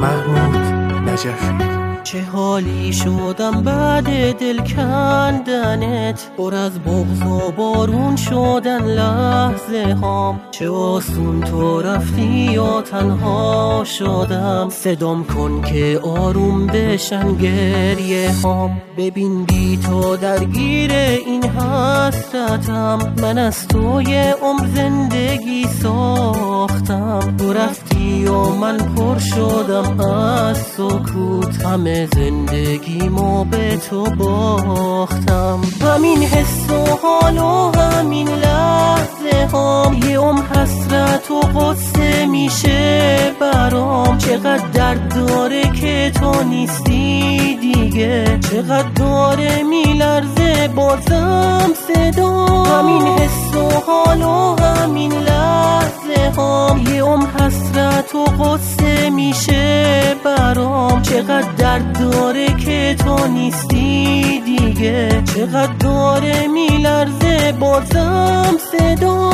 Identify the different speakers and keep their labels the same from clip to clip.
Speaker 1: محمود نجفی.
Speaker 2: چه حالی شدم بعد دل کندنت، پر از بغض و بارون شدن لحظه هام. چه آسون تو رفتی یا تنها شدم، صدام کن که آروم بشن گریه هام. ببین بی تو درگیر این حسرتم، من از توی عمر زندگی ساختم. تو رفتی و من پر شدم از سکوت، همه زندگیمو به تو باختم. همین حس و حال و همین لحظه هام، یه عمر حسرت و غصه میشه برام. چقدر درد داره که تو نیستی دیگه، چقدر داره میلرزه بازم صدا. همین حس و حال و همین لحظه هام، یه عمر حسرت و غصه میشه برام. چقدر درد داره که تو نیستی دیگه، چقدر داره میلرزه بازم صدا.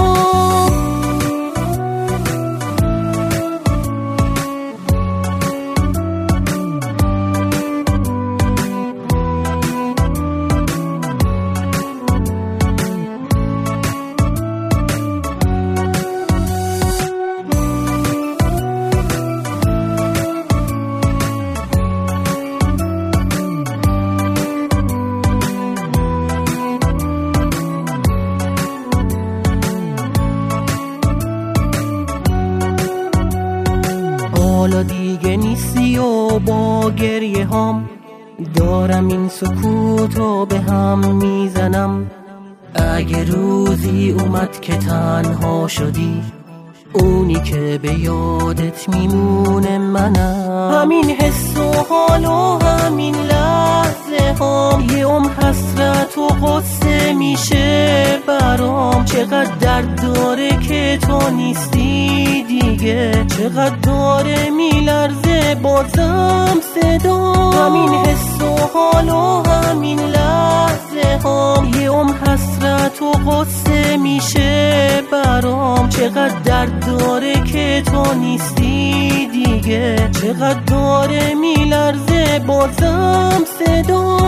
Speaker 2: حالا دیگه نیستی و با گریه هام، دارم این سکوتو به هم میزنم. اگه روزی اومد که تنها شدی، اونی که به یادت میمونه منم. همین حس و حال و همین لحظه هام، یه عمر حسرت و غصه میشه برام. چقدر درد داره که تو نیستی دیگه، چقدر داره میلرزه بازم صدا. همین حس و حال و همین لحظه هام، یه عمر حسرت و غصه میشه برام. چقدر درد داره که تو نیستی دیگه، چقدر داره میلرزه بازم صدا.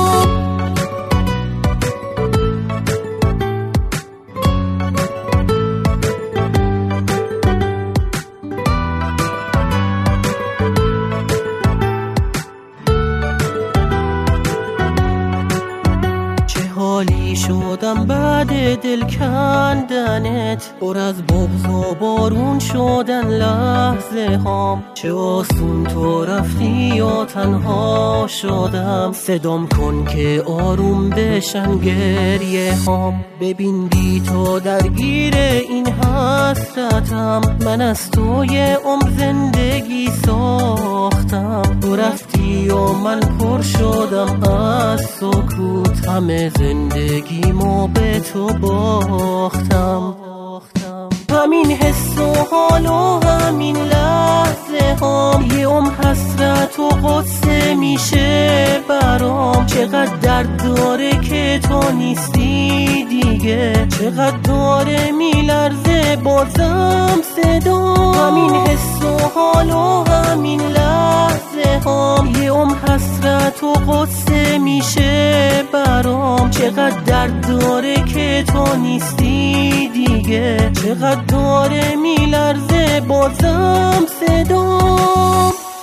Speaker 2: حالی شدم بعد دل کندنت، پر از بغض و بارون شدن لحظه هام. چه آسون تو رفتی یا تنها شدم، صدام کن که آروم بشن گریه هام. ببین بی تو درگیر این حسرتم، من از توی عمر زندگی ساختم. تو رفتی و من پر شدم از سکوت، همه زندگیمو به تو باختم. همین حس و حال و همین لحظه هام، یه عمر حسرت و غصه میشه برام. چقدر درد داره که تو نیستی دیگه، چقدر داره میلرزه بازم صدا. همین حس و حال و همین لحظه هام، یه عمر حسرت و غصه میشه برام. چقدر درد داره که تو نیستی دیگه، چقدر داره میلرزه بازم صدا.